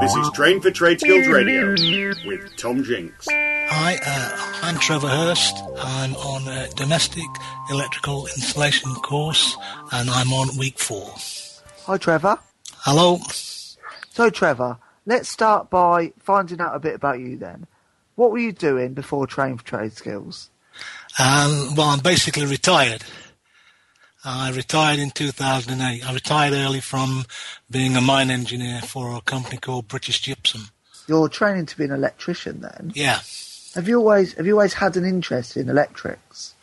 This is Train for Trade Skills Radio with Tom Jinks. Hi, I'm Trevor Hurst. I'm on a domestic electrical installation course and I'm on week 4. Hi, Trevor. Hello. So, Trevor, let's start by finding out a bit about you then. What were you doing before Train for Trade Skills? Well, I'm basically retired. I retired in 2008. I retired early from being a mine engineer for a company called British Gypsum. You're training to be an electrician then? Yeah. Have you always had an interest in electrics?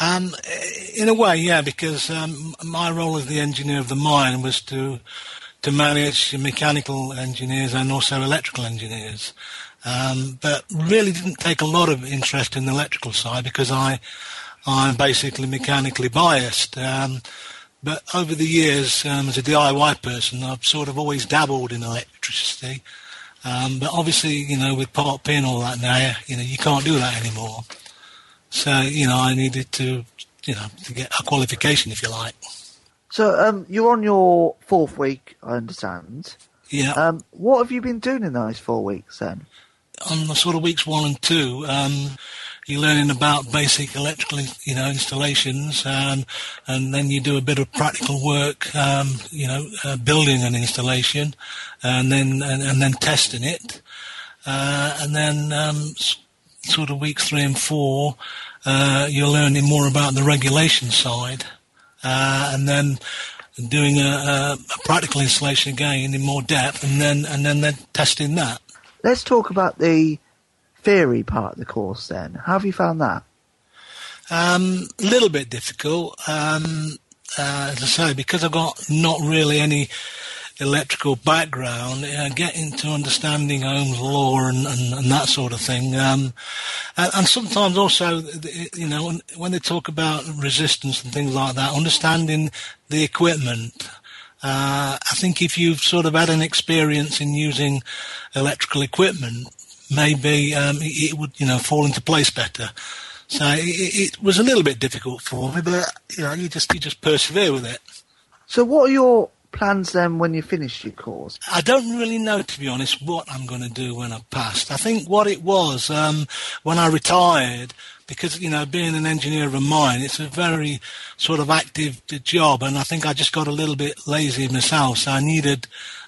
In a way, yeah, because my role as the engineer of the mine was to manage mechanical engineers and also electrical engineers. But really didn't take a lot of interest in the electrical side because I'm basically mechanically biased. But over the years, as a DIY person, I've sort of always dabbled in electricity. But obviously, with Part P and all that now, you can't do that anymore. So, I needed to get a qualification, if you like. So, you're on your 4th week, I understand. Yeah. What have you been doing in those 4 weeks then? On the sort of weeks 1 and 2, you're learning about basic electrical, installations, and then you do a bit of practical work, building an installation, and then testing it, and then sort of weeks 3 and 4, you're learning more about the regulation side, and then doing a practical installation again in more depth, and then testing that. Let's talk about the theory part of the course then. How have you found that? A little bit difficult. As I say, because I've got not really any electrical background, getting to understanding Ohm's law and that sort of thing. And sometimes also, when they talk about resistance and things like that, understanding the equipment. I think if you've sort of had an experience in using electrical equipment, maybe it would, fall into place better. So it was a little bit difficult for me, but you just persevere with it. So what are your plans then when you finish your course? I don't really know, to be honest, what I'm going to do when I've passed. I think what it was when I retired, because being an engineer of a mine, it's a very sort of active job, and I think I just got a little bit lazy myself. So I needed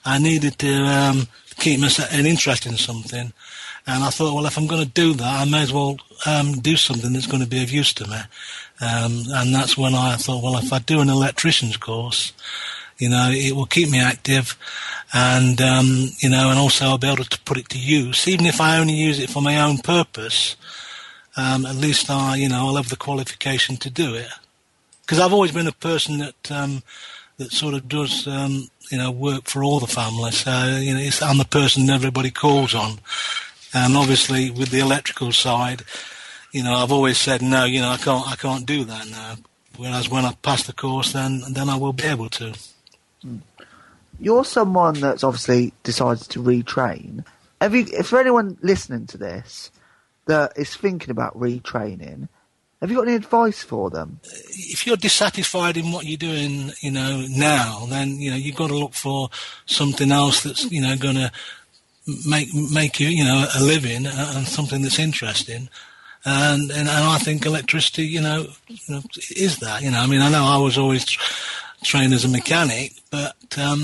to keep an interest in something. And I thought, well, if I'm going to do that, I may as well do something that's going to be of use to me. And that's when I thought, well, if I do an electrician's course, it will keep me active, and and also I'll be able to put it to use, even if I only use it for my own purpose. At least I'll have the qualification to do it. Because I've always been a person that sort of does work for all the family. So I'm the person everybody calls on. And obviously with the electrical side, I've always said no. I can't do that now. Whereas when I pass the course, then I will be able to. You're someone that's obviously decided to retrain. For anyone listening to this that is thinking about retraining, have you got any advice for them? If you're dissatisfied in what you're doing, now, then you've got to look for something else that's going to make you a living and something that's interesting. And I think electricity, is that. I know I was always trained as a mechanic, but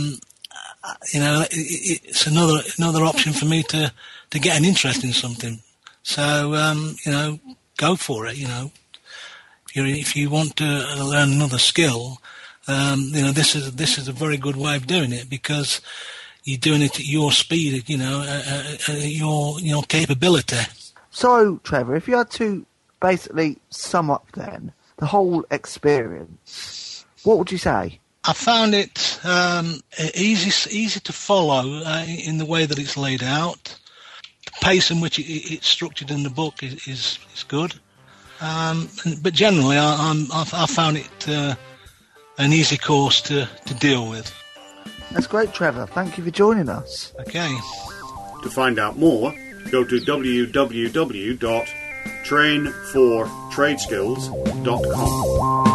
it's another option for me to get an interest in something. So go for it. If you want to learn another skill, this is a very good way of doing it, because you're doing it at your speed, your capability. So, Trevor, if you had to basically sum up then the whole experience, what would you say? I found it easy to follow in the way that it's laid out. The pace in which it's structured in the book is good. But generally, I found it an easy course to deal with. That's great, Trevor. Thank you for joining us. Okay. To find out more, go to www.trainfortradeskills.com.